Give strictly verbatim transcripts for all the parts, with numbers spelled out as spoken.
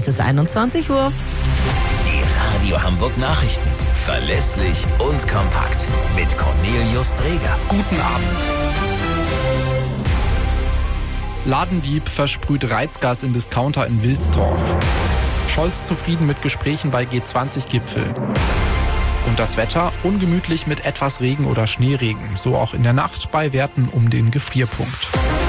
Es ist einundzwanzig Uhr. Die Radio Hamburg Nachrichten. Verlässlich und kompakt. Mit Cornelius Dreger. Guten Abend. Ladendieb versprüht Reizgas in Discounter in Wilsdorf. Scholz zufrieden mit Gesprächen bei G zwanzig Gipfel. Und das Wetter ungemütlich mit etwas Regen oder Schneeregen. So auch in der Nacht bei Werten um den Gefrierpunkt.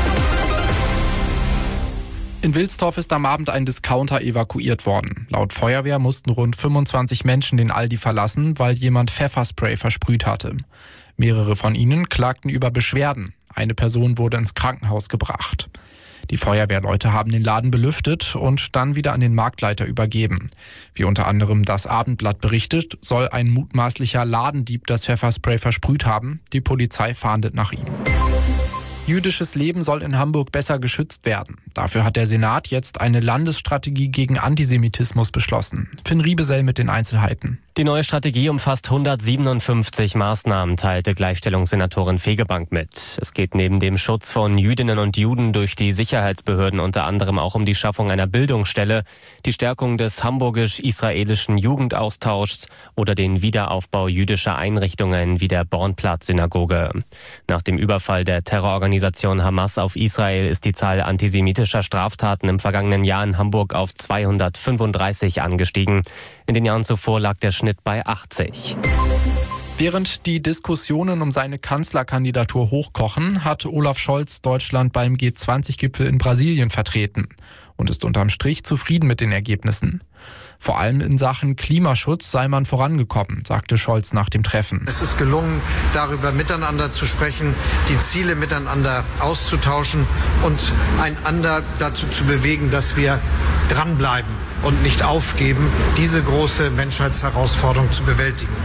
In Wilsdorf ist am Abend ein Discounter evakuiert worden. Laut Feuerwehr mussten rund fünfundzwanzig Menschen den Aldi verlassen, weil jemand Pfefferspray versprüht hatte. Mehrere von ihnen klagten über Beschwerden. Eine Person wurde ins Krankenhaus gebracht. Die Feuerwehrleute haben den Laden belüftet und dann wieder an den Marktleiter übergeben. Wie unter anderem das Abendblatt berichtet, soll ein mutmaßlicher Ladendieb das Pfefferspray versprüht haben. Die Polizei fahndet nach ihm. Jüdisches Leben soll in Hamburg besser geschützt werden. Dafür hat der Senat jetzt eine Landesstrategie gegen Antisemitismus beschlossen. Finn Riebesell mit den Einzelheiten. Die neue Strategie umfasst hundertsiebenundfünfzig Maßnahmen, teilte Gleichstellungssenatorin Fegebank mit. Es geht neben dem Schutz von Jüdinnen und Juden durch die Sicherheitsbehörden unter anderem auch um die Schaffung einer Bildungsstelle, die Stärkung des hamburgisch-israelischen Jugendaustauschs oder den Wiederaufbau jüdischer Einrichtungen wie der Bornplatz-Synagoge. Nach dem Überfall der Terrororganisation Hamas auf Israel ist die Zahl antisemitischer Straftaten im vergangenen Jahr in Hamburg auf zweihundertfünfunddreißig angestiegen. In den Jahren zuvor lag der Schnitt bei achtzig. Während die Diskussionen um seine Kanzlerkandidatur hochkochen, hat Olaf Scholz Deutschland beim G zwanzig Gipfel in Brasilien vertreten und ist unterm Strich zufrieden mit den Ergebnissen. Vor allem in Sachen Klimaschutz sei man vorangekommen, sagte Scholz nach dem Treffen. Es ist gelungen, darüber miteinander zu sprechen, die Ziele miteinander auszutauschen und einander dazu zu bewegen, dass wir dranbleiben und nicht aufgeben, diese große Menschheitsherausforderung zu bewältigen.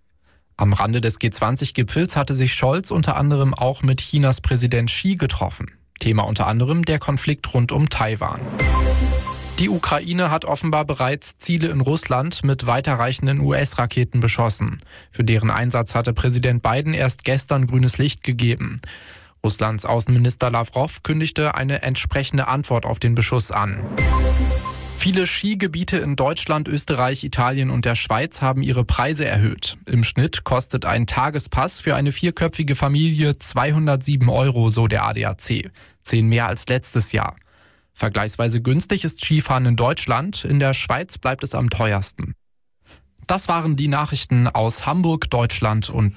Am Rande des G zwanzig Gipfels hatte sich Scholz unter anderem auch mit Chinas Präsident Xi getroffen. Thema unter anderem der Konflikt rund um Taiwan. Die Ukraine hat offenbar bereits Ziele in Russland mit weiterreichenden U S-Raketen beschossen. Für deren Einsatz hatte Präsident Biden erst gestern grünes Licht gegeben. Russlands Außenminister Lavrov kündigte eine entsprechende Antwort auf den Beschuss an. Viele Skigebiete in Deutschland, Österreich, Italien und der Schweiz haben ihre Preise erhöht. Im Schnitt kostet ein Tagespass für eine vierköpfige Familie zweihundertsieben Euro, so der A D A C. Zehn mehr als letztes Jahr. Vergleichsweise günstig ist Skifahren in Deutschland, in der Schweiz bleibt es am teuersten. Das waren die Nachrichten aus Hamburg, Deutschland und